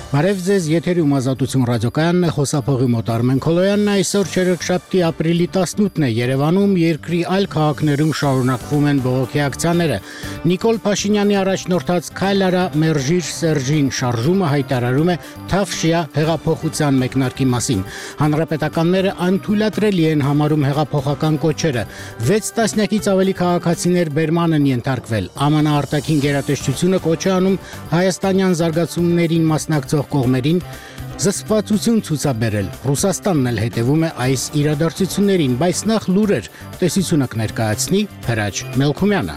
Բարև ձեզ, եթերում Ազատություն ռադիոկայանն է, խոսափողի մոտ Արմեն Քոլոյանն, այսօր չորեքշաբթի ապրիլի 18-ն է, Երևանում երկրի այլ քաղաքներում շարունակվում են բողոքի ակցիաները։ Նիկոլ Փաշինյանի առաջնորդած «Քայլ արա, մերժիր Սերժին» շարժումը հայտարարում է Թավշյա հեղափոխության մեկնարկի մասին։ Հանրապետականները անթույլատրելի են համարում հեղափոխական կոչերը։ 6 տասնյակից ավելի քաղաքացիներ բերման են ենթարկվել։ ԱՄՆ արտաքին գերատեսչությունը կոչ է անում հայաստանյան զարգացումներին մասնակցող կողմերին զսպվածություն ցուցաբերել։ Ռուսաստանն էլ հետևում է այս իրադարձություններին, բայց նախ լուրեր, տեսությունը կներկայացնի Հրաչ Մելքումյանը։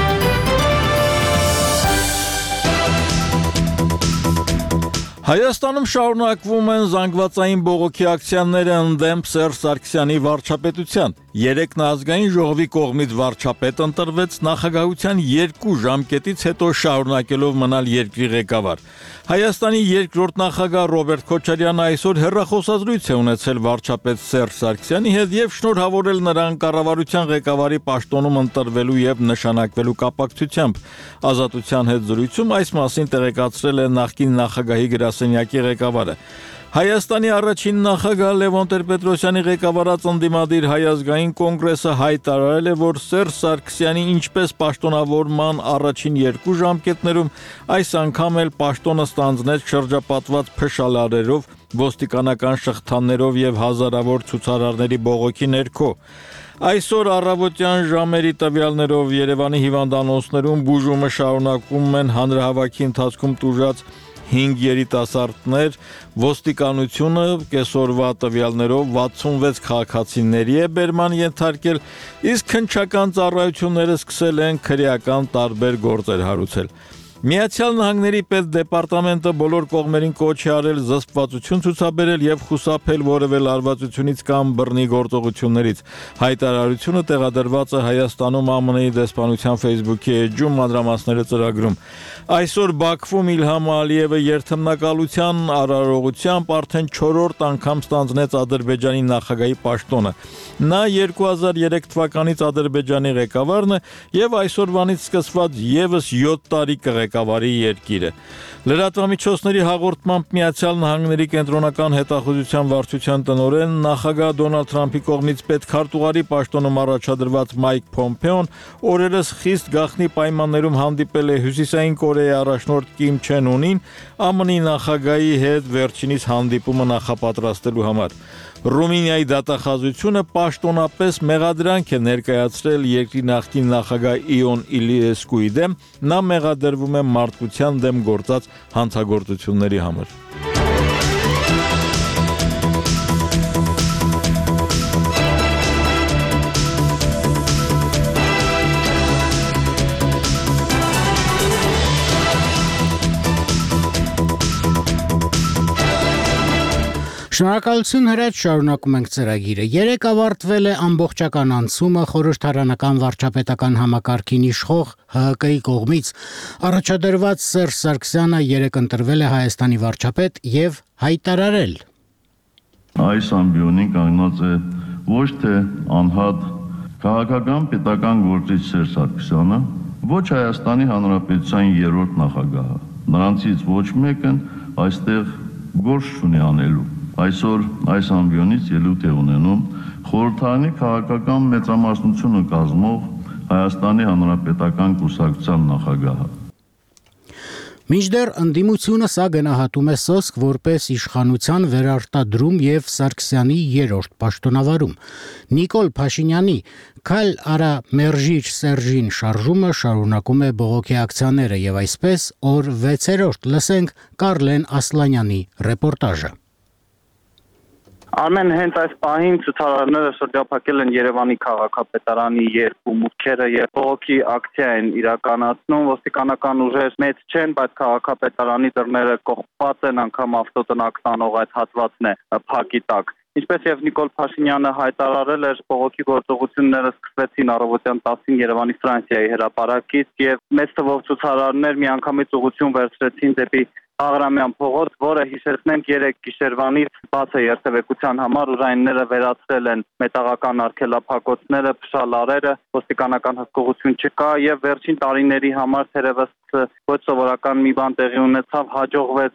Հայաստանում շարունակվում են զանգվածային բողոքի ակցիաները ընդդեմ Սերժ Սարգսյանի վարչապետության։ 3 ազգային ժողովի կողմից վարչապետ ընտրվեց նախագահության 2 ժամկետից հետո շարունակելով մնալ երկրի ղեկավար։ Հայաստանի երկրորդ նախագահ Ռոբերտ Քոչարյանը այսօր հեռախոսազրույց է ունեցել վարչապետ Սերժ Սարգսյանի հետ եւ շնորհավորել նրան կառավարության ղեկավարի պաշտոնում ընտրվելու եւ նշանակվելու կապակցությամբ։ Ազատության հետ զրույցում այս մասին տեղեկացրել է նախկին նախագահի գրասենյակի ղեկավարը։ Հայաստանի առաջին նախագահ Լևոն Տեր-Պետրոսյանի ղեկավարած ընդդիմադիր Հայ ազգային կոնգրեսը հայտարարել է, որ Սերժ Սարգսյանի ինչպես պաշտոնավորման առաջին 2 ժամկետներում, այս անգամ էլ պաշտոնը ստանձնեց շրջապատված փշալարերով, ոստիկանական շղթաներով եւ հազարավոր ցուցարարների բողոքի ներքո։ Այսօր առավոտյան ժամերի տվյալներով Երևանի հիվանդանոցներում բուժումը շարունակում են հանրահավաքի ընթացքում տուժած 5 երիտասարդներ, ոստիկանությունը կեսօրվա տվյալներով 66 քաղաքացիների է բերման ենթարկել, իսկ քննչական ծառայությունները սկսել են քրեական տարբեր գործեր հարուցել։ Միացյալ Նահանգների պետդեպարտամենտը բոլոր կողմերին կոչ է արել զսպվածություն ցուցաբերել եւ խուսափել որևէ լարվածությունից կամ բռնի գործողություններից։ Հայտարարությունը տեղադրված է Հայաստանում ԱՄՆ-ի դեսպանության Facebook-ի էջում, մանրամասները ծրագրում։ Այսօր Բաքվում Իլհամ Ալիևը երթմնակալության արարողությամբ արդեն 4-րդ անգամ ստանձնեց Ադրբեջանի նախագահի պաշտոնը։ Նա 2003 թվականից Ադրբեջանի ղեկավարն է եւ այսօրվանից սկսված եւս 7 տարի ղեկավարի երկիրը։ Լրատվամիջոցների հաղորդմամբ Միացյալ Նահանգների կենտրոնական հետախուզության վարչության տնօրեն նախագահ Դոնալդ Թրամփի կողմից պետքարտուղարի պաշտոնում առաջադրված Մայք Փոմփեոն օրերս խիստ գաղտնի պայմաններում հանդիպել է Հյուսիսային Կորեայի առաջնորդ Կիմ Չեն Ունին ԱՄՆ-ի նախագահի հետ վերջինիս հանդիպումը նախապատրաստելու համար։ Ռումինիայի դատախազությունը պաշտոնապես մեղադրանք է ներկայացրել երկրի նախկին նախագահ Իոն Իլիեսկուի դեմ, նա մեղադրվում է մարդկության դեմ գործած հանցագործությունների համար։ Շնորհակալություն Հրաչ, շարունակում ենք ծրագիրը։ Երեկ ավարտվել է ամբողջական անցումը խորհրդարանական վարչապետական համակարգին իշխող ՀՀԿ-ի կողմից։ Առաջադրված Սերժ Սարգսյանը երեկ ընտրվել է Հայաստանի վարչապետ եւ հայտարարել. Այս ամբիոնին կանգնած է ոչ թե անհատ քաղաքական պետական գործիչ Սերժ Սարգսյանը, ոչ Հայաստանի Հանրապետության 3-րդ նախագահը։ Նրանցից ոչ մեկն այստեղ գործ չունի անելու։ Այսօր այս ամբիոնից ելույթ է ունենում խորհրդարանի քաղաքական մեծամասնությունը կազմող Հայաստանի Հանրապետական կուսակցության նախագահը։ Մինչդեռ ընդդիմությունը սա գնահատում է սոսկ որպես իշխանության վերարտադրում եւ Սարգսյանի 3-րդ պաշտոնավարում։ Նիկոլ Փաշինյանի «Քայլ արա, մերժիր Սերժին» շարժումը շարունակում է բողոքի ակցիաները եւ այսպես օր 6-րդ լսենք Կարլեն Ասլանյանի ռեպորտաժը։ Արմեն, հենց այս պահին ցուցարարները շրջափակել են Երևանի քաղաքապետարանի 2 մուտքերը եւ բողոքի ակցիա են իրականացնում։ Ոստիկանական ուժեր մեծ չեն, բայց քաղաքապետարանի դռները կողպած են, անգամ ավտոտնակ տանող այդ հատվածն է փակի տակ։ Ինչպես եւ Նիկոլ Փաշինյանը հայտարարել էր, բողոքի գործողությունները սկսվեցին առավոտյան 10-ին Երևանի Ֆրանսիայի հրապարակից եւ մեծ թվով ցուցարարներ միանգամից ուղղություն վերցրեցին դեպի Աղրամյան փողոց, որը հիշեցնենք 3 գիշերվանից բաց է երթևեկության համար, ուժայինները վերացրել են մետաղական արգելափակոցները, փշալարերը, ոստիկանական հսկողություն չկա եւ վերջին տարիների համար թերևս ոչ սովորական մի բան տեղի ունեցավ, հաջողվեց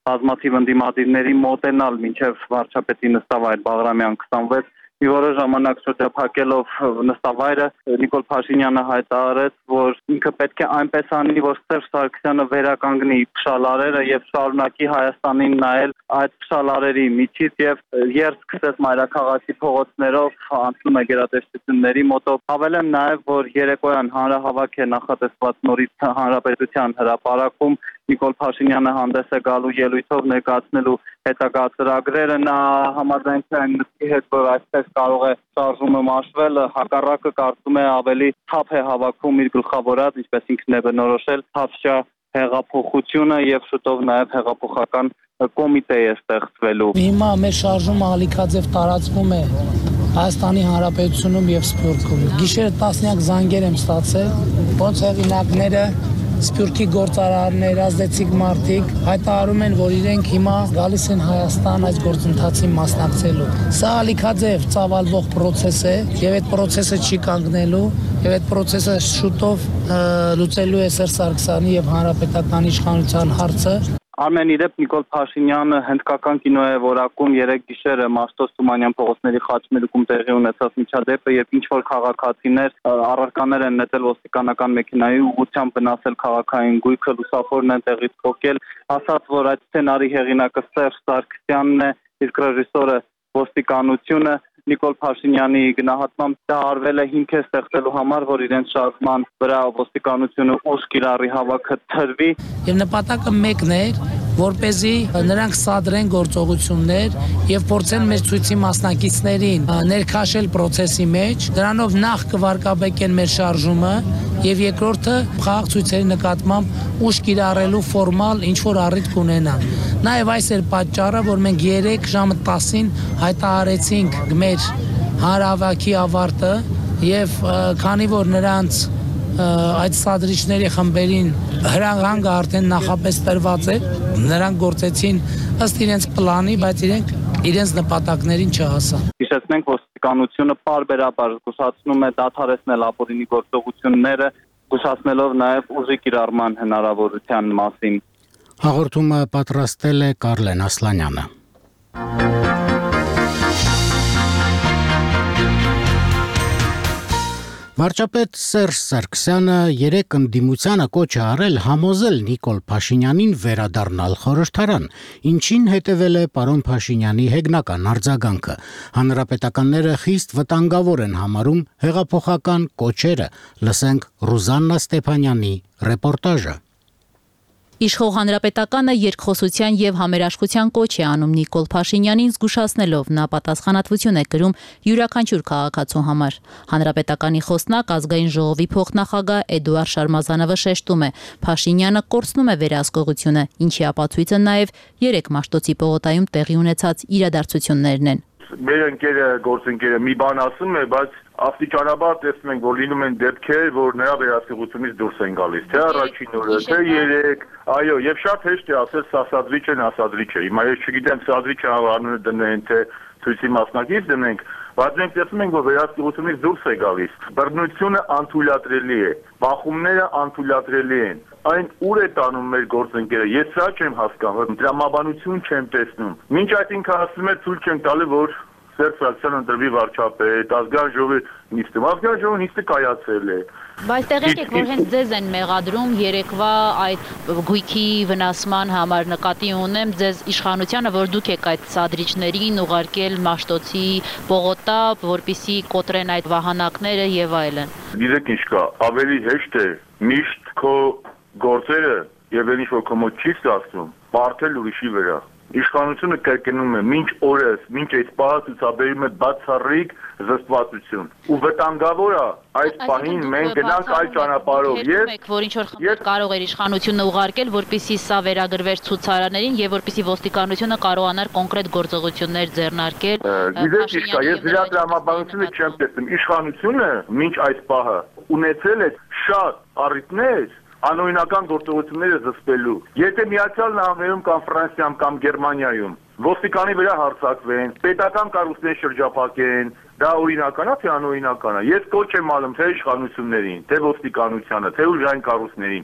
բազմաթիվ ընդդիմադիրների մոտենալ մինչև վարչապետի նստավայր Բաղրամյան 26 մի որոշ ժամանակ շրջափակելով նստավայրը Նիկոլ Փաշինյանը հայտարարեց, որ ինքը պետք է այնպես անի, որ Սերժ Սարգսյանը վերականգնի փշալարերը եւ շարունակի Հայաստանին նայել այդ փշալարերի միջից եւ երթ սկսեց մայրաքաղաքի փողոցներով անցնում է գերատեսչությունների մոտով։ Հավելեմ նաեւ, որ երեկոյան հանրահավաք է նախատեսված նորից Հանրապետության հրապարակում Նիկոլ Փաշինյանը հանդես է գալու ելույթով ներկայացնելու հետագա ծրագրերը, նա համաձայնության նստի հետ, որ այսպես կարող է շարժումը մաշվել, հակառակը կարծում է ավելի թափ է հավաքում իր գլխավորած, ինչպես ինքն է բնորոշել, թափշա հեղափոխությունը եւ շուտով նաեւ հեղափոխական կոմիտե է ստեղծվելու։ Հիմա մեր շարժումը ալիքաձև տարածվում է Հայաստանի Հանրապետությունում եւ Սփյուռքում։ Գիշերը տասնյակ զանգեր եմ ստացել, ոնց հեղինակները Սփյուռքի գործարարներ, ազդեցիկ մարդիկ հայտարարում են, որ իրենք հիմա գալիս են Հայաստան այս գործընթացին մասնակցելու։ Սա ալիքաձև ծավալվող process է եւ այդ process-ը չի կանգնելու եւ այդ process-ը շուտով լուծելու է Սերժ Սարգսյանի եւ հանրապետական իշխանության հարցը։ Արմեն իրեւ Նիկոլ Փաշինյանը հնդկական կինո է որակում 3 գիշերը Մաշտոց Թումանյան փողոցների խաչմերուկում տեղի ունեցած միջադեպը եւ ինչ որ քաղաքացիներ առարկաներ են նետել ոստիկանական մեքենայի ուղղությամբ վնասել քաղաքային գույքը, լուսավորն են տեղից փոկել, ասաց, որ այդ սցենարի հեղինակը Սերժ Սարգսյանն է, իսկ ռեժիսորը ոստիկանությունը։ Նիկոլ Փաշինյանի գնահատմամբ դա արվել է հիմք է ստեղծելու համար, որ իրենց շարժման վրա ոստիկանությունը ուժ կիրառի հավաքը թրվի։ Եվ նպատակը մեկն էր, որպեսզի նրանք սադրեն գործողություններ եւ փորձեն մեր ցույցի մասնակիցներին ներքաշել process-ի մեջ, դրանով նախ կվարկաբեկեն մեր շարժումը եւ երկրորդը խաղաղ ցույցերի նկատմամբ ուժ կիրառելու ֆորմալ ինչ որ առիթ կունենան։ Նաեւ այս էր պատճառը, որ մենք 3 ժամը 10-ին հայտարարեցինք մեր հանրահավաքի ավարտը եւ քանի որ նրանց այդ սադրիչների խմբերին հրահանգը արդեն նախապես տրված է, նրանք գործեցին ըստ իրենց պլանի, բայց իրենց նպատակներին չհասան։ Հիշեցնենք, որ ոստիկանությունը պարբերաբար զգուշացնում է դադարեցնել ապօրինի գործողությունները, զգուշացնելով նաև ուժի կիրառման հնարավորության մասին։ Հաղորդումը պատրաստել է Կարլեն Ասլանյանը։ Վարչապետ Սերժ Սարգսյանը երեկ ընդդիմությանը կոչ է արել համոզել Նիկոլ Փաշինյանին վերադառնալ խորհրդարան, ինչին հետևել է պարոն Փաշինյանի հեգնական արձագանքը։ Հանրապետականները խիստ վտանգավոր են համարում հեղափոխական կոչերը, լսենք Ռուզաննա Ստեփանյանի ռեպորտաժը։ Իշխող հանրապետականը երկխոսության եւ համերաշխության կոչ է անում Նիկոլ Փաշինյանին զգուշացնելով նա պատասխանատվություն է կրում յուրաքանչյուր քաղաքացու համար։ Հանրապետականի խոսնակ ազգային ժողովի փոխնախագահ Էդուարդ Շարմազանովը շեշտում է Փաշինյանը կորցնում է վերահսկողությունը, ինչի ապացույցը նաեւ 3 Մաշտոցի պողոտայում տեղի ունեցած իրադարձություններն են։ Մեր ընկերը գործընկերը մի բան ասում է, բայց աստիճանաբար տեսնում ենք, որ լինում են դեպքեր, որ նրա վերահսկողությունից դուրս են գալիս, թե առաջին օրը, թե 3, այո, եւ շատ հեշտ է ասել սասադրիչ են, ասադրիչ է։ Հիմա ես չգիտեմ սադրիչը անունը դնեն, թե ցույցի մասնակից դնենք, բայց մենք տեսնում ենք, որ վերահսկողությունից դուրս է գալիս։ Բռնությունը անթույլատրելի է, բախումները անթույլատրելի են։ Այն ուր է տանում մեր գործընկերը։ Ես սա չեմ հասկանում, դրամաբանություն չեմ տեսնում։ Մինչ այդ ինքը ասում է ցույց չենք տալու, որ Սերժ Սարգսյանը ընտրվի վարչապետ, ազգային ժողովի նիստը։ Ազգային ժողովի նիստը կայացել է։ Բայց տեղյակ եք, որ հենց ձեզ են մեղադրում երեկվա այդ գույքի վնասման համար նկատի ունեմ ձեզ իշխանությանը, որ դուք եք այդ սադրիչներին ուղարկել Մաշտոցի պողոտա, որպեսզի կոտրեն այդ վահանակները եւ այլն։ Գիտեք ինչ կա, ավելի հեշտ է միշտ քո գործերը եւ ինչ որ քո մոտ չի ստացվում, բարթել ուրիշի վրա։ Իշխանությունը կրկնում է մինչ օրս, մինչ այս պահը ցուցաբերում է բացառիկ զսպվածություն։ Ու վտանգավոր է այս պահին մենք գնանք այլ ճանապարհով եւ որ ինչ որ խմբեր կարող էր իշխանությունը ուղարկել, որպեսզի սա վերագրվեր ցուցարարներին եւ որպեսզի ոստիկանությունը կարողանար կոնկրետ գործողություններ ձեռնարկել։ Գիտեք ինչ կա, ես դրա դրամաբանությունը չեմ տեսնում։ Իշխանությունը մինչ այս պահը ունեցել է շատ առիթներ անօրինական գործողությունները զսպելու։ Եթե Միացյալ Նահանգներում կամ Ֆրանսիայում կամ Գերմանիայում ոստիկանի վրա հարձակվեն, պետական կառույցներ շրջափակեն, դա օրինական է թե անօրինական է։ Ես կոչ եմ անում թե իշխանություններին, թե ոստիկանությանը, թե ուժային կառույցներին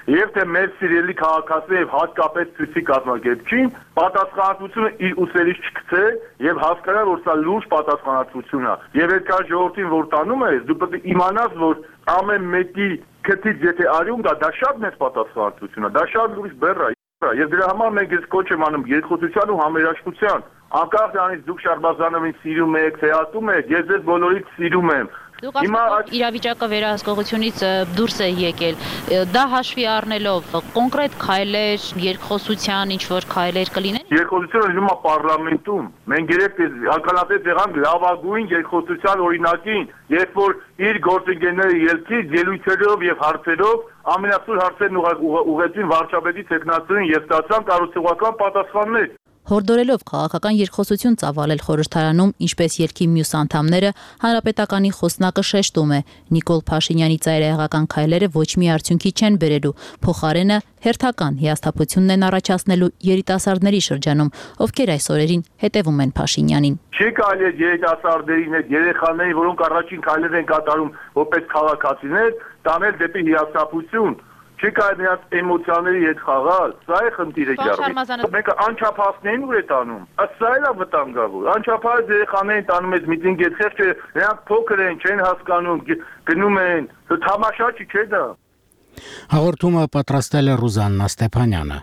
եւ թե մեր սիրելի քաղաքացու եւ հատկապես ցույցի կազմակերպչին պատասխանատվությունը իր ուսերից չգցե եւ հասկանա, որ սա լուրջ պատասխանատվություն է։ Եվ այդ կա ժողովրդին, որ տանում ես, դու պետք է իմանաս, որ ամեն մեկի քթից եթե արյուն գա, դա շատ մեծ պատասխանատվություն է, դա շատ լուրջ բեռ է։ Եվ դրա համար մենք ես կոչ եմ անում երկխոսության ու համերաշխության։ Անկախ դրանից դուք Շարբազանովին սիրում եք, թեատում եք, ես ձեզ բոլորից սիրում եմ։ Դուք իրավիճակը վերահսկողությունից դուրս է եկել, դա հաշվի առնելով կոնկրետ քայլեր, երկխոսության ինչ-որ քայլեր կլինեն։ Երկխոսությունը լինում է պարլամենտում։ Մենք երեք ականատես եղանք լավագույն երկխոսության օրինակին, երբ որ իր գործընկերների ելքից, ելույթերով եւ հարցերով ամենասուր հարցերն ուղղեցին վարչապետի տեխնացուին եւ ստացան կառուցողական պատասխաններ։ Հորդորելով քաղաքական երկխոսություն ծավալել խորհրդարանում, ինչպես ելքի մյուս անդամները, հանրապետականի խոսնակը շեշտում է, Նիկոլ Փաշինյանի ծայրահեղական քայլերը ոչ մի արդյունքի չեն բերելու, փոխարենը հերթական հիասթափությունն են առաջացնելու երիտասարդների շրջանում, ովքեր այս օրերին հետևում են Փաշինյանին։ Չի կարելի երիտասարդներին, այդ երեխաներին, որոնք առաջին քայլեր են կատարում որպես քաղաքացիներ, տանել դեպի հիասթափություն։ Չի կարելի նրանց էմոցիաների հետ խաղալ, սա է խնդիրը գարվի։ Մենք անչափահասներին ուր է տանում, սա էլ է վտանգավոր։ Անչափահաս երեխաներին տանում ես միտինգ, խեղճ նրանք փոքր են, չեն հասկանում, գնում են, թամաշա չի չէ դա։ Հաղորդումը պատրաստել է Ռուզաննա Ստեփանյանը։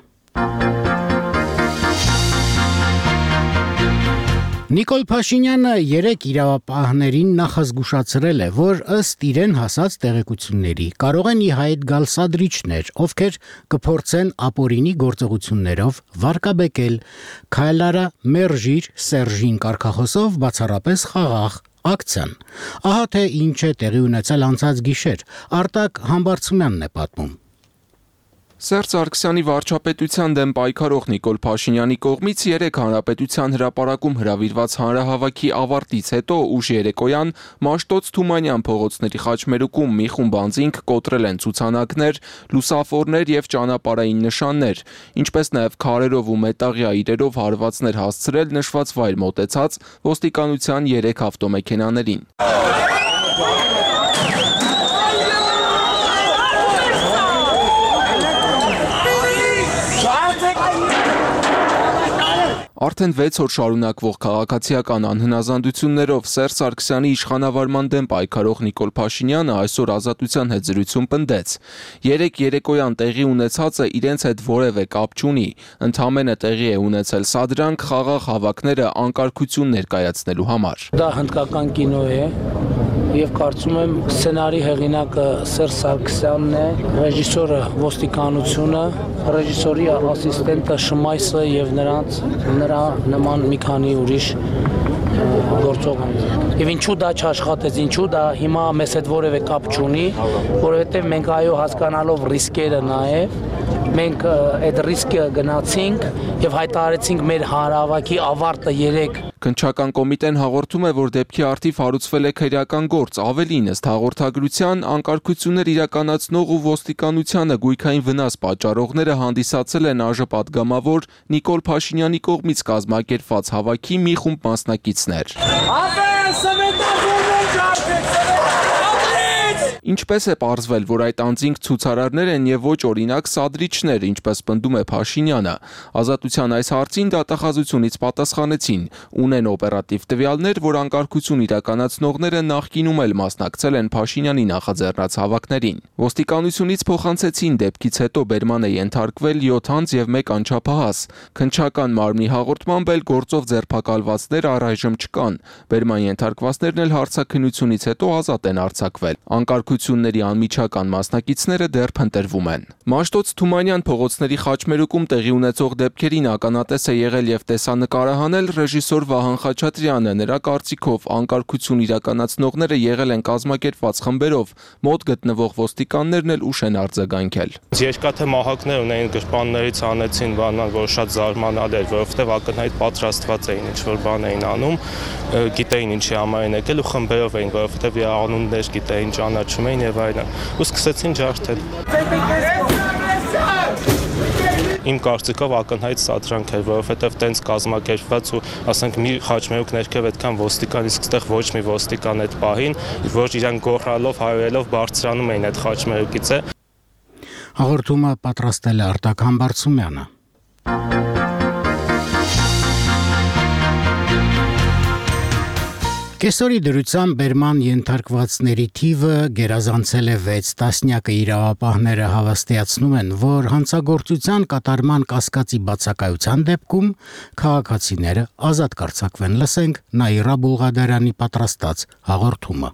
Նիկոլ Փաշինյանը երեք իրավապահներին նախազգուշացրել է, որ ըստ իրեն հասած տեղեկությունների կարող են ի հայտ գալ սադրիչներ, ովքեր կփորձեն ապօրինի գործողություններով վարկաբեկել Քայլարա Մերժիր Սերժին կարգախոսով բացառապես խաղաղ ակցիան։ Ահա թե ինչ է տեղի ունեցել անցած գիշեր, Արտակ Համբարձումյանն է պատմում։ Սերժ Սարգսյանի վարչապետության դեմ պայքարող Նիկոլ Փաշինյանի կողմից երեք հանրապետության հրապարակում հրավիրված հանրահավաքի ավարտից հետո ուշ երեկոյան Մաշտոց Թումանյան փողոցների խաչմերուկում մի խումբ անձինք կոտրել են ցուցանակներ, լուսավորներ եւ ճանապարհային նշաններ, ինչպես նաեւ քարերով ու մետաղյա իրերով հարվածներ հասցրել նշված վայր մոտեցած ոստիկանության 3 ավտոմեքենաներին։ Արդեն 6 օր շարունակվող քաղաքացիական անհնազանդություններով Սերժ Սարգսյանի իշխանավարման դեմ պայքարող Նիկոլ Փաշինյանը այսօր Ազատության հետ զրույցում պնդեց. երեք երեկոյան տեղի ունեցածը իրենց հետ որևէ կապ չունի, ընդամենը տեղի է ունեցել սադրանք խաղաղ հավաքները անկարգություն ներկայացնելու համար։ Դա հնդկական կինո է եւ կարծում եմ սցենարի հեղինակը Սերժ Սարգսյանն է, ռեժիսորը ոստիկանությունը, ռեժիսորի ասիստենտը Շմայսը եւ նրա նման մի քանի ուրիշ գործողներ։ Եվ ինչու դա չաշխատեց, ինչու դա հիմա մեզ հետ որևէ կապ չունի, որովհետեւ մենք այո հասկանալով ռիսկերը նաեւ մենք այդ ռիսկը գնացինք եւ հայտարարեցինք մեր հանրահավաքի ավարտը 3 Քննչական կոմիտեն հաղորդում է, որ դեպքի առթիվ հարուցվել է քրեական գործ, ավելին ըստ հաղորդագրության անկարգություններ իրականացնող ու ոստիկանությանը գույքային վնաս պատճառողները հանդիսացել են ԱԺ պատգամավոր Նիկոլ Փաշինյանի կողմից կազմակերպված հավաքի մի խումբ մասնակիցներ։ Ինչպես է պարզվել, որ այդ անձինք ցուցարարներ են եւ ոչ օրինակ սադրիչներ, ինչպես պնդում է Փաշինյանը։ Ազատության այս հարցին դատախազությունից պատասխանեցին, ունեն օպերատիվ տվյալներ, որ անկարգություն իրականացնողները նախկինում էլ մասնակցել են Փաշինյանի նախաձեռնած հավաքներին։ Ոստիկանությունից փոխանցեցին դեպքից հետո բերման է ենթարկվել 7 անձ եւ 1 անչափահաս։ Քննչական մարմնի հաղորդմամբ էլ գործով ձերբակալվածներ առայժմ չկան։ Բերման ենթարկվածներն էլ հարցաքննությունից հետո ազատ են արձակվել։ Անկարգությունների անմիջական մասնակիցները դեռ փնտրվում են։ Մաշտոց Թումանյան փողոցների խաչմերուկում տեղի ունեցող դեպքերին ականատես է եղել եւ տեսանկարահանել ռեժիսոր Վահան Խաչատրյանը։ Նրա կարծիքով անկարգություն իրականացնողները եղել են կազմակերպված խմբերով, մոտ գտնվող ոստիկաններն էլ ուշ են արձագանքել։ Երկաթե մահակներ ունեն գրպաններից անեցին բանան, որ շատ զարմանալ էր, որովհետեւ ակնհայտ պատրաստված էին, ինչ որ բան էին անում, գիտեին ինչի համար են եկել ու խմբերով էին, որովհետեւ անուններ գիտեին, ճանաչում էին եւ այլն։ Ու սկսեցին ջարդել։ Իմ կարծիքով ակնհայտ սադրանք էր, որովհետեւ տենց կազմակերպված ու ասենք մի խաչմերուկ ներքև այդքան ոստիկան, իսկ այդտեղ ոչ մի ոստիկան այդ պահին, որ իրան գոռալով, հայերելով բարձրանում էին այդ խաչմերուկից է։ Հաղորդումը պատրաստել է Արտակ Համբարձումյանը։ Կեսօրի դրությամբ բերման ենթարկվածների թիվը գերազանցել է 6 տասնյակը։ Իրավապահները հավաստիացնում են, որ հանցագործության կատարման կասկածի բացակայության դեպքում քաղաքացիները ազատ կարձակվեն։ Լսենք Նաիրա Բուլղադարյանի պատրաստած հաղորդումը։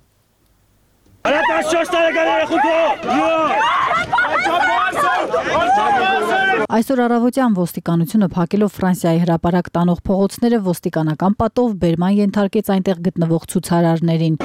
Այսօր առավոտյան ոստիկանությունը փակելով Ֆրանսիայի հրապարակ տանող փողոցները ոստիկանական պատով բերման ենթարկեց այնտեղ գտնվող ցուցարարներին։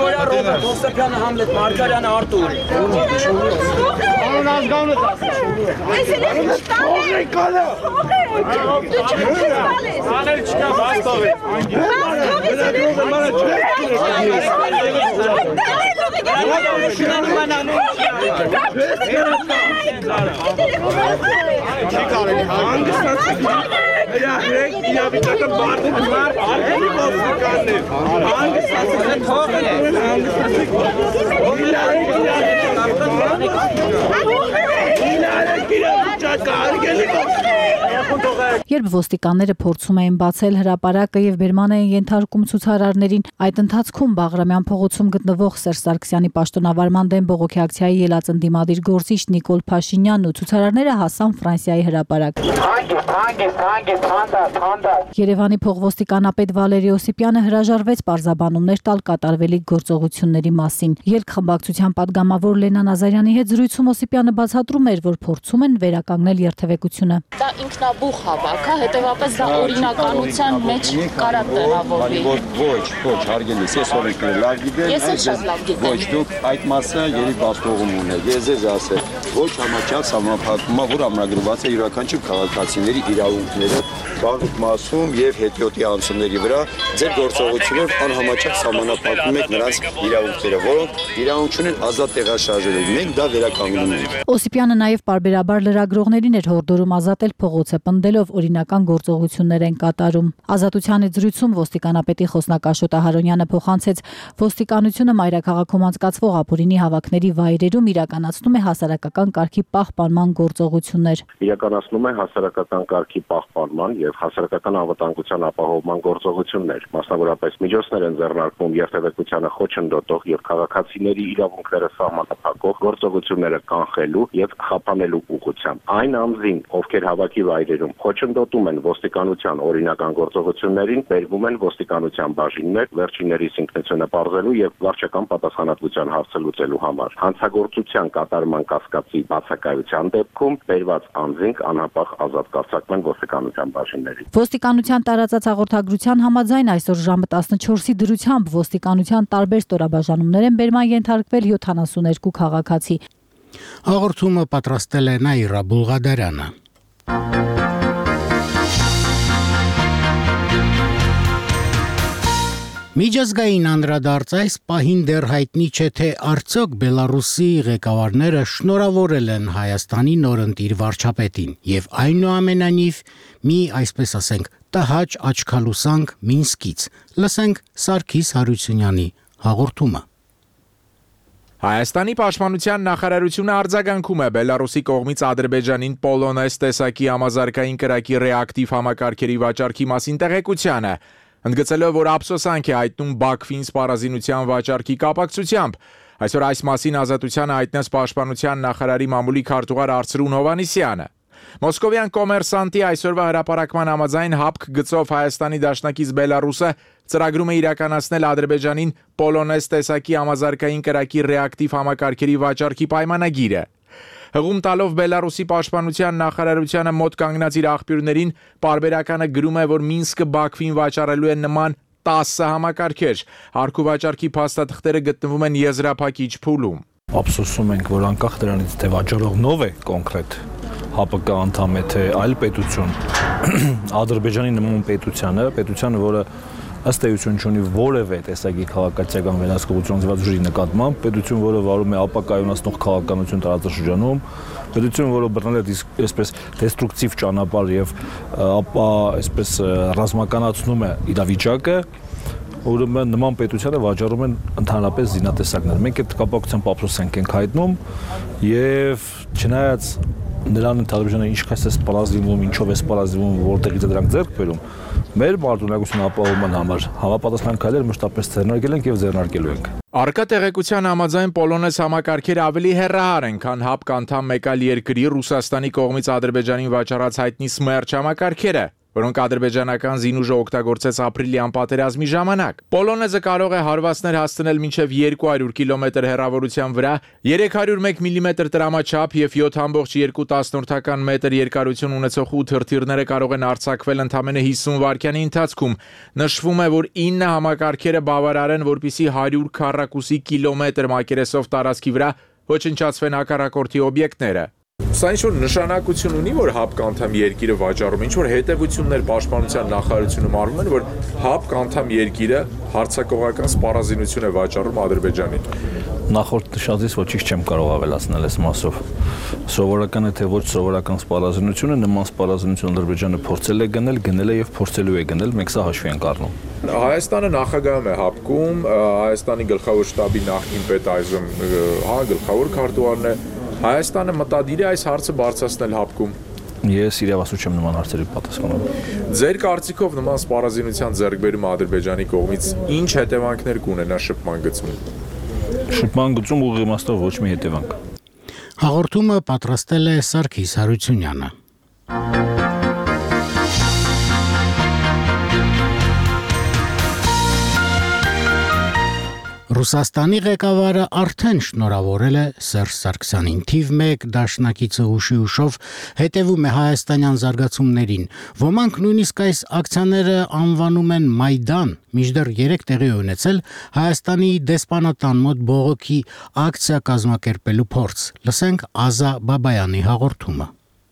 Երբ ոստիկանները փորձում էին բացել հրապարակը եւ բերման էին ենթարկում ցուցարարներին, այդ ընթացքում Բաղրամյան փողոցում գտնվող Սերժ Սարգսյանի պաշտոնավարման դեմ բողոքի ակցիայի ելած ընդդիմադիր գործիչ Նիկոլ Փաշինյանն ու ցուցարարները հասան Ֆրանսիայի հրապարակ։ Երևանի փողոստիկանապետ Վալերի Օսիպյանը հրաժարվեց պարզաբանումներ տալ կատարվելիք գործողությունների մասին։ Ելք խմբակցության պատգամավոր Լենա Նազարյանի հետ զրույցում Օսիպյանը բացատրում էր, որ փորձում են վերականգնել երթևեկությունը։ Դա ինքնաբուխ հավաք է, հետևաբար դա օրինականության մեջ կարա տեղավորվի։ Ոչ, հարգելիս, ես օրենքները լավ գիտեմ, ես էլ շատ լավ գիտեմ։ Ոչ, դուք այդ մասը երեք բացողում ունեք։ Ես ձեզ ասել, ոչ համաչափ համապատասխանումը, որ ամրագրված է յուրաքանչյուր քաղաքացիների իրավունքները բանուկ մասում եւ հետիոտի անձնների վրա ձեր գործողությունով անհամաչափ սահմանափակում եք նրանց իրավունքները, որոնք իրավունք ունեն ազատ տեղաշարժելու։ Մենք դա վերականգնում ենք։ Օսիպյանը նաեւ պարբերաբար լրագրողներին էր հորդորում ազատել փողոցը, պնդելով օրինական գործողություններ են կատարում։ Ազատության հետ զրույցում ոստիկանապետի խոսնակ Աշոտ Ահարոնյանը փոխանցեց, ոստիկանությունը մայրաքաղաքում անցկացվող ապօրինի հավաքների վայրերում իրականացնում է հասարակական կարգի պահպանման գործողություններ։ Իրականացնում է հասարակական կարգի պահպանման եւ հասարակական անվտանգության ապահովման գործողություններ։ Մասնավորապես միջոցներ են ձեռնարկվում երթևեկությանը խոչընդոտող եւ քաղաքացիների իրավունքները սահմանափակող գործողությունները կանխելու եւ խափանելու ուղղությամբ։ Այն անձին, ովքեր հավաքի վայրերում խոչընդոտում են ոստիկանության օրինական գործողություններին, բերվում են ոստիկանության բաժիններ վերջիններիս ինքնությունը պարզելու եւ վարչական պատասխանատվության հարցը լուծելու համար։ Հանցագործության կատարման կասկածի բացակայության դեպքում բերված անձինք անհապաղ ազատ կարձակվեն ոստիկանության բաժիններից։ Ոստիկանության տարածած հաղորդագրության համաձայն այսօր ժամը 14-ի դրությամբ ոստիկանության տարբեր ստորաբաժանումներ են բերման ենթարկվել 72 քաղաքացի։ Հաղորդումը պատրաստել է Նաիրա Բուլղադարյանը։ Միջազգային անդրադարձ այս պահին դեռ հայտնի չէ, թե արդյոք Բելարուսի ղեկավարները շնորհավորել են Հայաստանի նորընտիր վարչապետին եւ այնուամենայնիվ մի, այսպես ասենք, տհաճ աչքալուսանք Մինսկից։ Լսենք Սարգիս Հարությունյանի հաղորդումը։ Հայաստանի պաշտպանության նախարարությունը արձագանքում է Բելարուսի կողմից Ադրբեջանին Պոլոնեզ տեսակի համազարգային կրակի ռեակտիվ համակարգերի վաճառքի մասին տեղեկությանը, ընդգծելով, որ ափսոսանք է հայտնում Բաքվին սպառազինության վաճառքի կապակցությամբ։ Այսօր այս մասին Ազատությանը հայտնեց պաշտպանության նախարարի մամուլի քարտուղար Արծրուն Հովանիսյանը։ Մոսկովյան կոմերսանտի այսօրվա հրապարակման համաձայն հապկ գծով Հայաստանի դաշնակից Բելարուսը ծրագրում է իրականացնել Ադրբեջանին Պոլոնեզ տեսակի համազարգային կրակի ռեակտիվ համակարգերի վաճառքի պայմանագիրը։ Հղում տալով Բելարուսի պաշտպանության նախարարությանը մոտ կանգնած իր աղբյուրներին պարբերականը գրում է, որ Մինսկը Բաքվին վաճառելու է նման 10 համակարգեր։ Հարկու վաճառքի փաստաթղթերը գտնվում են եզրափակիչ փուլում։ Ափսոսում ենք, որ անկախ դրանից թե վաճառողն ով է կոնկրետ ՀԱՊԿ անդամ է, թե այլ պետություն, Ադրբեջանի նման պետությանը, որը ըստ էության չունի որևէ տեսակի քաղաքացիական վերահսկողություն ծնված ուժի նկատմամբ, պետություն, որը վարում է ապակայունացնող քաղաքականություն տարածաշրջանում, պետություն, որը բռնել է այսպես դեստրուկտիվ ճանապարհ եւ ապա այսպես ռազմականացնում է իրավիճակը, ուրեմն նման պետությանը վաճառում են ընդհանրապես զինատեսակներ։ Մենք այդ կապակցությամբ ափսոս ենք հայտնում եւ չնայած նրան Ադրբեջանը ինչքան է սպառազինվում, ինչով է սպառազինվում, որտեղից է դրանք ձեռք բերում, մեր մարտունակության ապահովման համար համապատասխան քայլեր մշտապես ձեռնարկել ենք եւ ձեռնարկելու ենք։ Առկա տեղեկության համաձայն Պոլոնեզ համակարգերը ավելի հեռահար են, քան ՀԱՊԿ անդամ մեկ այլ երկրի Ռուսաստանի կողմից Ադրբեջանին վաճառած հայտնի Սմերչ համակարգերը, որոնք ադրբեջանական զինուժը օգտագործեց ապրիլյան պատերազմի ժամանակ։ Պոլոնեզը կարող է հարվածներ հասցնել մինչև 200 կիլոմետր հեռավորության վրա, 301 մմ տրամաչափ եւ 7.2 մետր երկարություն ունեցող 8 հրթիռները կարող են արձակվել ընդամենը 50 վայրկյանի ընթացքում։ Նշվում է, որ 9 համակարգերը բավարար են, որպեսզի 100 քառակուսի կիլոմետր մակերեսով տարածքի վրա ոչնչացվեն հակառակորդի օբյեկտները։ Սա ինչ-որ նշանակություն ունի, որ ՀԱՊԿ անդամ երկիրը վաճառում, ինչ-որ հետևություններ պաշտպանության նախարարությունում արվում են, որ ՀԱՊԿ անդամ երկիրը հարձակողական սպառազինություն է վաճառում Ադրբեջանին։ Նախորդ նշածից ոչինչ չեմ կարող ավելացնել այս մասով։ Սովորական է թե ոչ սովորական սպառազինությունը, նման սպառազինություն Ադրբեջանը փորձել է գնել եւ փորձելու է գնել, մենք սա հաշվի ենք առնում։ Հայաստանը նախագահում է ՀԱՊԿ-ում, Հայաստանի գլխավոր շտաբի նախկին պետ այժմ գլխավոր քարտուղարն է։ Հայաստանը մտադիր է այս հարցը բարձրացնել ՀԱՊԿ-ում։ Ես իրավասու չեմ նման հարցերի պատասխանում։ Ձեր կարծիքով նման սպառազինության ձեռքբերումը Ադրբեջանի կողմից ինչ հետևանքներ կունենա շփման գծում։ Շփման գծում ուղիղ իմաստով ոչ մի հետևանք։ Հաղորդումը պատրաստել է Սարգիս Հարությունյանը։ Ռուսաստանի ղեկավարը արդեն շնորհավորել է Սերժ Սարգսյանին։ Թիվ 1 դաշնակիցը ուշով հետևում է հայաստանյան զարգացումներին։ Ոմանք նույնիսկ այս ակցիաները անվանում են Մայդան, մինչդեռ 3 տեղի ունեցել Հայաստանի դեսպանատան մոտ բողոքի ակցիա կազմակերպելու փորձ։ Լսենք Ազա Բաբայանի հաղորդումը։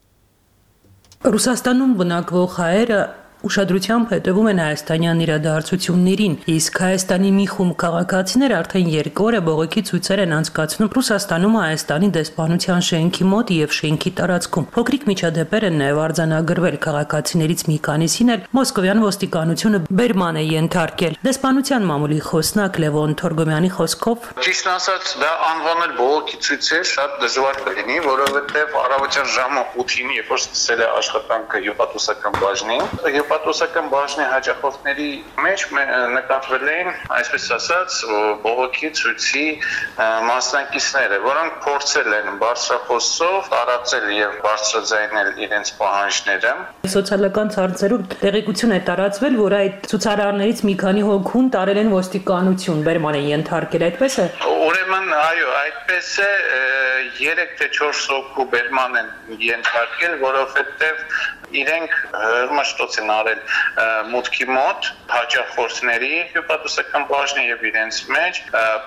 Ռուսաստանում բնակվող հայերը ուշադրությամբ հետևում են հայաստանյան իրադարձություններին, իսկ Հայաստանի մի խումբ քաղաքացիներ արդեն 2 օր է բողոքի ցույցեր են անցկացնում Ռուսաստանում Հայաստանի դեսպանության շենքի մոտ եւ շենքի տարածքում։ Փոքրիկ միջադեպեր են նաեւ արձանագրվել, քաղաքացիներից մի քանիսին էլ մոսկովյան ոստիկանությունը բերման է ենթարկել։ Դեսպանության մամուլի խոսնակ Լևոն Թորգոմյանի խոսքով ճիշտ ասած դա անվանել բողոքի ցույցեր շատ դժվար կլինի, որովհետեւ առավոտյան ժամը 8-ին երբ որ սկսել է աշխատանքը հյուպատոսական բաժնին, Պատոսական բաժնի հաճախորդների մեջ նկատվել էին, այսպես ասած, բողոքի ցույցի մասնակիցները, որոնք փորձել են բարձրախոսով տարածել եւ բարձրաձայնել իրենց պահանջները։ Սոցիալական ցանցերում տեղեկություն է տարածվել, որ այդ ցուցարարներից մի քանի հոգուն տարել են ոստիկանություն, բերման են ենթարկել, այդպես է։ Ուրեմն, այո, այդպես է, 3 թե 4 հոգու բերման են ենթարկել, որովհետեւ իրենք հրմշտոց են արել մուտքի մոտ հաճախորդների հյուպատոսական բաժնի եւ իրենց մեջ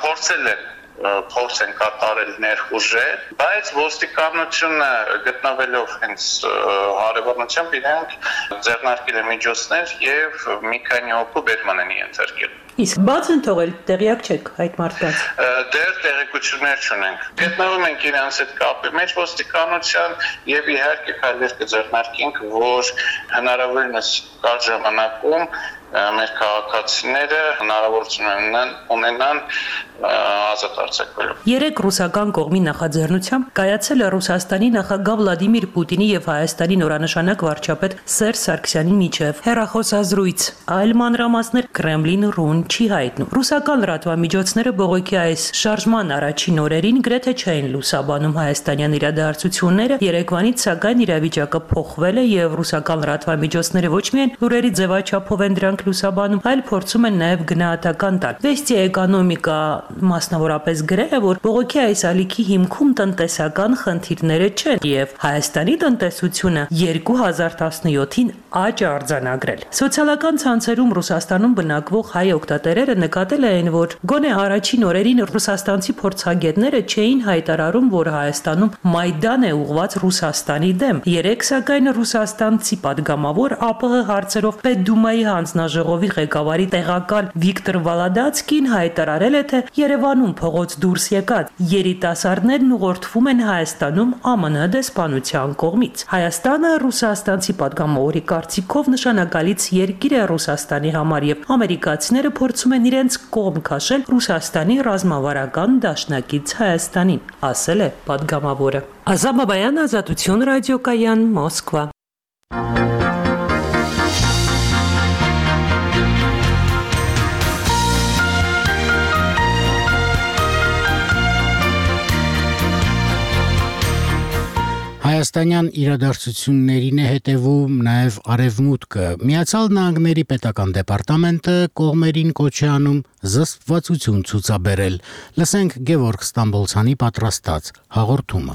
փորձ են կատարել ներխուժել, բայց ոստիկանությունը գտնվելով հենց հարևանությամբ իրենք ձեռնարկել են միջոցներ եւ մի քանի հոգու բերման են ենթարկել։ Իսկ բաց են թողել, տեղյակ չեք այդ մարդկանց։ Դեռ տեղեկություններ չունենք։ Գտնվում ենք իրենց հետ կապի մեջ ոստիկանության եւ իհարկե քայլեր կձեռնարկենք, որ հնարավորինս կարճ ժամանակում մեր քաղաքացիները հնարավորություն ունենան ազատ արձակվելու։ 3 ռուսական կողմի նախաձեռնությամբ կայացել է Ռուսաստանի նախագահ Վլադիմիր Պուտինի եւ Հայաստանի նորանշանակ վարչապետ Սերժ Սարգսյանի միջև հեռախոսազրույց։ Այլ մանրամասներ Կրեմլին չի հայտնում։ Ռուսական լրատվամիջոցները բողոքի այս շարժման առաջին օրերին գրեթե չէին լուսաբանում հայաստանյան իրադարձությունները, երեկվանից սակայն իրավիճակը փոխվել է եւ ռուսական լրատվամիջոցները ոչ միայն լուրերի ձևաչափով են դրանք լուսաբանում, այլ փորձում են նաեւ գնահատական տալ։ Վեստի էկոնոմիկա մասնավորապես գրել է, որ բողոքի այս ալիքի հիմքում տնտեսական խնդիրները չեն եւ Հայաստանի տնտեսությունը 2017-ին աճ արձանագրել։ Սոցիալական ցանցերում Ռուսաստանում բնակվող հայ օգտատերերը նկատել էին, որ գոնե առաջին օրերին ռուսաստանցի փորձագետները չէին հայտարարում, որ Հայաստանում Մայդան է ուղղված Ռուսաստանի դեմ։ Երեք սակայն ռուսաստանցի падգամավոր ԱՊՀ հարցերով Պետդումայի հանձնաժողովի հանձնաժողովի ղեկավարի տեղակալ Վիկտոր Վալադացկին հայտարարել է, թե Երևանում փողոց դուրս եկած երիտասարդներն ուղղորդվում են Հայաստանում ԱՄՆ դեսպանության կողմից։ Հայաստանը ռուսաստանցի պատգամավորի կարծիքով նշանակալից երկիր է Ռուսաստանի համար եւ ամերիկացիները փորձում են իրենց կողմ քաշել Ռուսաստանի ռազմավարական դաշնակից Հայաստանին, ասել է պատգամավորը։ Ազամ Բաբայան, Ազատություն ռադիոկայան, Մոսկվա։ Հայաստանյան իրադարձություններին է հետևում նաև Արևմուտքը։ Միացյալ Նահանգների պետական դեպարտամենտը կողմերին կոչ է անում զսպվածություն ցուցաբերել։ Լսենք Գևորգ Ստամբոլցյանի պատրաստած հաղորդումը։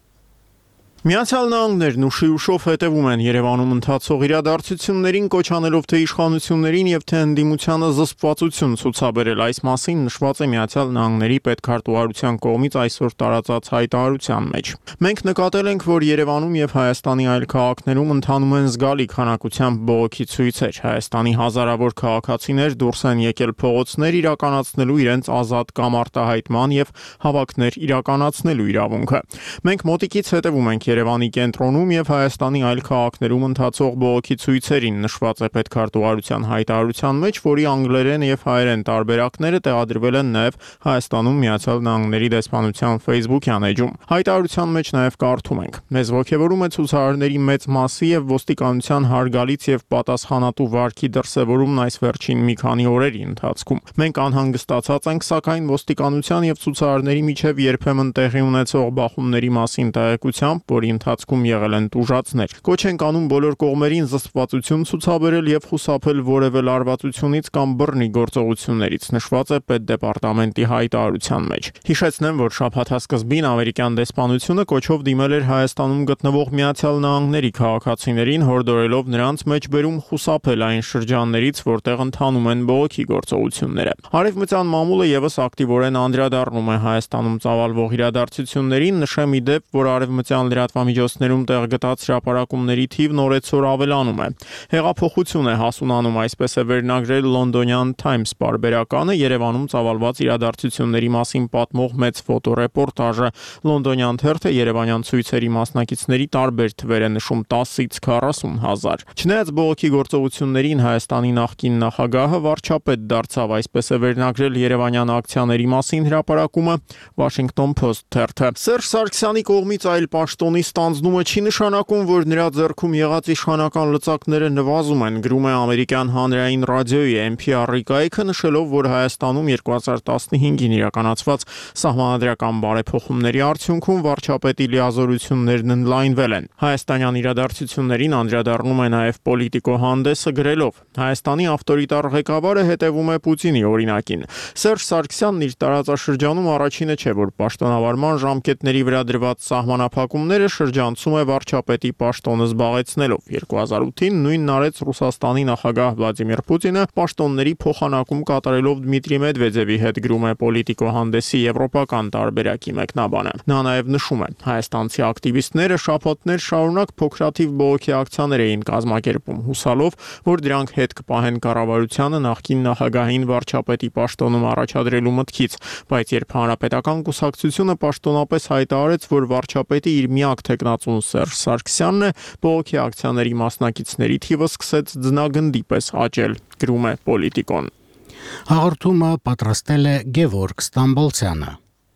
Միացյալ Նահանգներն ուշի ուշով հետևում են Երևանում ընթացող իրադարձություններին, կոչ անելով թե իշխանություններին եւ թե ընդդիմությանը զսպվածություն ցուցաբերել։ Այս մասին նշված է Միացյալ Նահանգների պետքարտուղարության կողմից այսօր տարածած հայտարարության մեջ։ Մենք նկատել ենք, որ Երևանում եւ Հայաստանի այլ քաղաքներում ընթանում են զգալի քանակությամբ բողոքի ցույցեր։ Հայաստանի հազարավոր քաղաքացիներ դուրս են եկել փողոցներ իրականացնելու իրենց ազատ կամ արտահայտման եւ հավաքներ իրականացնելու իրավունքը։ Մենք մոտիկից հետևում ենք Երևանի կենտրոնում եւ Հայաստանի այլ քաղաքներում ընթացող բողոքի ցույցերին, նշված է պետքարտուղարության հայտարարության մեջ, որի անգլերեն եւ հայերեն տարբերակները տեղադրվել են նաեւ Հայաստանում Միացյալ Նահանգների դեսպանության Facebook-յան էջում։ Հայտարարության մեջ նաեւ կարդում ենք. Մեզ ողջևորում է ցուցարարների մեծ մասի եւ ոստիկանության հարգալից եւ պատասխանատու վարքի դրսեւորումն այս վերջին մի քանի օրերի ընթացքում։ Մենք անհանգստացած ենք, սակայն ոստիկանության եւ ցուցարարների միջև երբեմն տեղի ունեցող բախումների մասին տեղեկությամբ, որի ընթացքում եղել են տուժածներ։ Կոչ ենք անում բոլոր կողմերին զսպվածություն ցուցաբերել եւ խուսափել որևէ լարվածությունից կամ բռնի գործողություններից, նշված է պետդեպարտամենտի հայտարարության մեջ։ Հիշեցնեմ, որ շաբաթասկզբին ամերիկյան դեսպանությունը կոչով դիմել էր Հայաստանում գտնվող Միացյալ Նահանգների քաղաքացիներին, հորդորելով նրանց մեջ բերում խուսափել այն շրջաններից, որտեղ ընթանում են բողոքի գործողությունները։ Արևմտյան մամուլը եւս ակտիվորեն անդրադառնում է Հայաստանում ծավալվող իրադարձություններին, նշեմ ի դեպ, որ արևմտյան լրատվամիջոցներում տեղ գտած հրապարակումների թիվն օրեցօր ավելանում է։ Հեղափոխություն է հասունանում, այսպես է վերնագրել Londonian Times պարբերականը Երևանում ծավալված իրադարձությունների մասին պատմող մեծ ֆոտոռեպորտաժը։ Londonian թերթը երևանյան ցույցերի մասնակիցների տարբեր թվեր է նշում 10-ից 40 հազար։ Չնայած բողոքի գործողություններին Հայաստանի նախկին նախագահը վարչապետ դարձավ, այսպես է վերնագրել երևանյան ակցիաների մասին հրապարակումը Washington Post թերթը։ Սերժ Սարգսյանի կողմից այլ պաշտոնի ստանձնումը չի նշանակում, որ նրա ձեռքում եղած իշխանական լծակները նվազում են, գրում է ամերիկյան հանրային ռադիոյի NPR-ի կայքը, նշելով, որ Հայաստանում 2015-ին իրականացված սահմանադրական բարեփոխումների արդյունքում վարչապետի լիազորություններն ընդլայնվել են։ Հայաստանյան իրադարձություններին անդրադառնում է նաև Պոլիտիկո հանդեսը գրելով. Հայաստանի ավտորիտար ղեկավարը հետևում է Պուտինի օրինակին։ Սերժ Սարգսյանն իր տարածաշրջանում առաջինը չէ, որ պաշտոնավարման ժամկետների վրա դրված սահմանափակումները շրջանցում է վարչապետի պաշտոնը զբաղեցնելով։ 2008-ին նույնն արեց Ռուսաստանի նախագահ Վլադիմիր Պուտինը պաշտոնների փոխանակում կատարելով Դմիտրի Մեդվեդևի հետ, գրում է Պոլիտիկո հանդեսի եվրոպական տարբերակի մեկնաբանը։ Նա նաև նշում է. հայաստանցի ակտիվիստները շաբաթներ շարունակ փոքրաթիվ բողոքի ակցիաներ էին կազմակերպում, հուսալով, որ դրանք հետ կպահեն կառավարությանը նախկին նախագահին վարչապետի պաշտոնում առաջադրելու մտքից, բայց երբ հանրապետական կուսակցությունը պաշտոնապես հայտարարեց, որ վարչապետի իր միակ թեկնածուն Սերժ Սարգսյանն է, բողոքի ակցիաների մասնակիցների թիվը սկսեց ձնագնդի պես աճել, գրում է Պոլիտիկոն։ Հաղորդումը պատրաստել է Գևորգ Ստամբոլցյանը։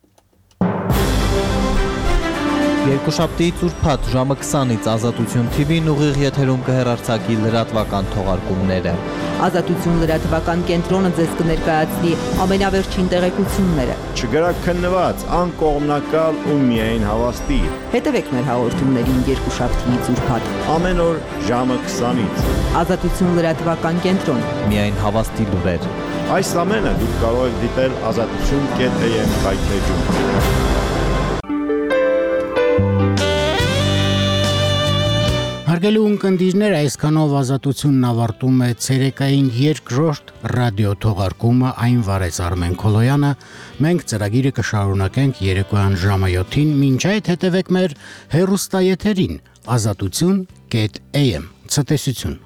Երկուշաբթիից ուրբաթ ժամը 20-ից Ազատություն TV-ն ուղիղ եթերում կհեռարձակի լրատվական թողարկումները։ Ազատություն լրատվական կենտրոնը ձեզ կներկայացնի ամենավերջին տեղեկությունները։ Չգրակ քննված, անկողմնակալ ու միայն հավաստի։ Հետևեք մեր հաղորդումներին երկուշաբթիից ուրբաթ։ Ամեն օր ժամը 20-ից։ Ազատություն լրատվական կենտրոն։ Միայն հավաստի լուրեր։ Այս ամենը դուք կարող եք դիտել azatutun.am կայքէջում։ Հարգելի ունկնդիրներ, այսքանով Ազատությունն ավարտում է ցերեկային երկրորդ ռադիո թողարկումը, այն վարեց Արմեն Քոլոյանը։ Մենք ծրագիրը կշարունակենք երեկոյան ժամը 7-ին, մինչ այդ հետևեք մեր հեռուստաեթերին azatutun.am։ Ցտեսություն։